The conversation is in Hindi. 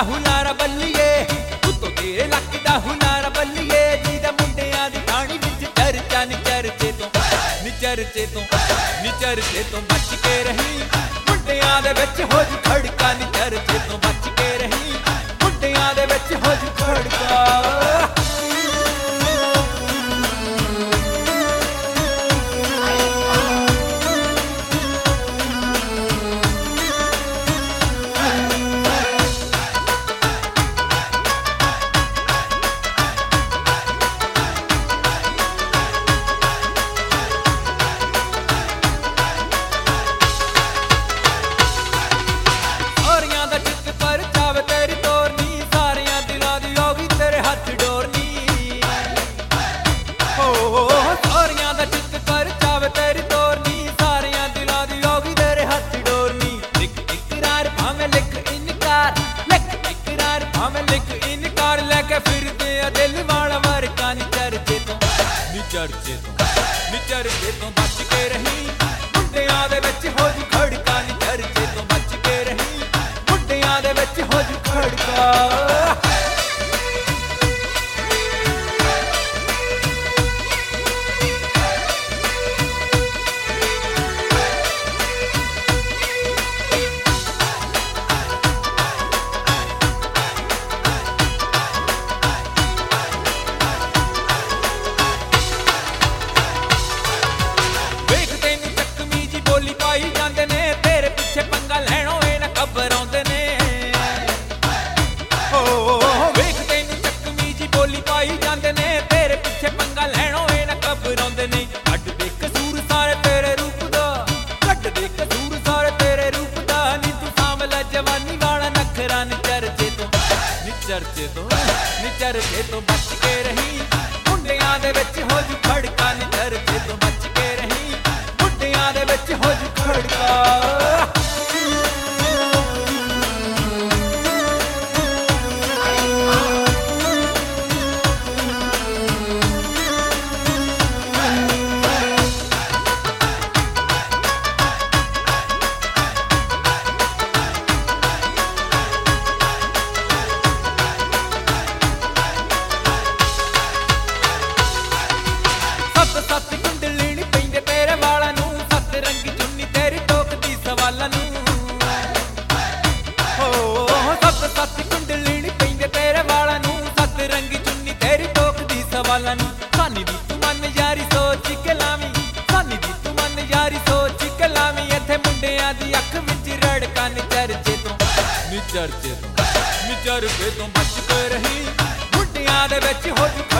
ਹੁਲਾਰਾ ਬੱਲੀਏ ਉੱਤੋਂ ਤੇਰੇ ਲੱਕ ਦਾ ਹੁਲਾਰਾ ਬੱਲੀਏ ਜਿਹਦਾ ਮੁੰਡਿਆਂ ਦੀ ਥਾਣੀ ਵਿੱਚ ਚਰਚਾ ਨੀ ਚਰਚੇ ਤੋਂ ਬਚ ਕੇ ਰਹੀ ਮੁੰਡਿਆਂ ਦੇ ਵਿੱਚ ਹੋ ਜੂ ਖੜਕਾ ਨੀ ਚਰਚੇ ਤੋਂ ਬਚ ਕੇ ਰਹੀ ਮੁੰਡਿਆਂ ਦੇ ਵਿੱਚ ਹੋ ਜੂ ਖੜਕਾ चर्चे तो बच के रही मुंडियां दे विच हो जू खड़का नी चर्चे तो बच के रही मुंडियां दे विच हो जू खड़का चर्चे तो बच के रही मुंडियां दे विच हो जू खड़का नी चर्चे तो बच के रही मुंडियां दे विच हो जू खड़का सत कुंडली नी पैंदे तेरे वाला नू सत रंगी चुन्नी तेरी टोकदी सवाला नू सत कुंडली नी पैंदे तेरे वाला नू सत रंगी चुन्नी तेरी टोकदी सवाला नू सानी दी तू मन यारी सोच के लावी सानी दी तू मन यारी सोच के लावी इत्थे मुंडियां दी अख विच रड़का नी चर्चे तो बच के रही मुंडियां दे विच हो